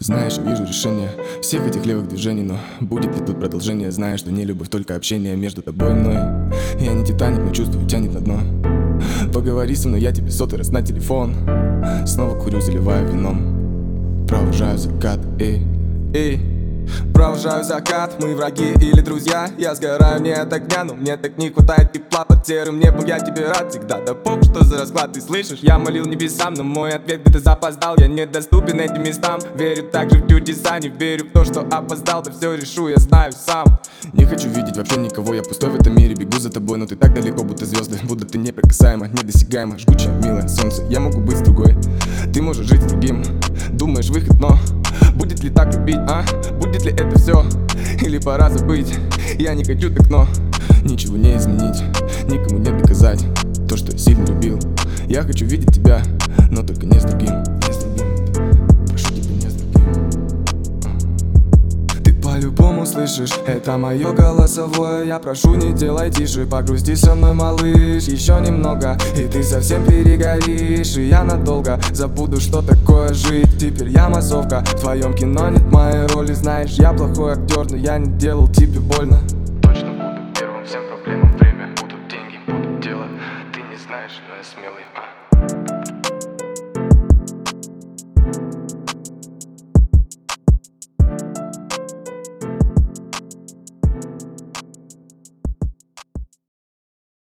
Знаешь, вижу решение всех этих левых движений, но будет ли тут продолжение? Знаешь, что не любовь, только общение между тобой и мной. Я не Титаник, но чувствую, тянет на дно. Поговори со мной, я тебе сотый раз на телефон. Снова курю, заливаю вином. Провожаю закат, провожаю закат, мы враги или друзья. Я сгораю не от огня, но мне так не хватает тепла. Под серым небом я тебе рад всегда. Да похуй, что за расклад, ты слышишь? Я молил небесам, но мой ответ где-то запоздал. Я недоступен этим местам. Верю также в чудеса, не верю в то, что опоздал. Да все решу, я знаю сам. Не хочу видеть вообще никого, я пустой в этом мире. Бегу за тобой, но ты так далеко, будто звезды. Будто ты неприкасаема, недосягаема. Жгучее, милое солнце, я могу быть с другой. Ты можешь жить с другим, думаешь выход, но будет ли так любить, а? Будет ли это все? Или пора забыть? Я не хочу так, но ничего не изменить, никому не доказать то, что я сильно любил. Я хочу видеть тебя, но только не с другим. Прошу тебя, не с другим. Ты по-любому слышишь, это мое голосовое. Я прошу, не делай тише, погрузди со мной, малыш. Еще немного, и ты совсем перегоришь. И я надолго забуду, что такое жить. Теперь я массовка, в твоем кино нет моей роли. Знаешь, я плохой актер, но я не делал тебе больно.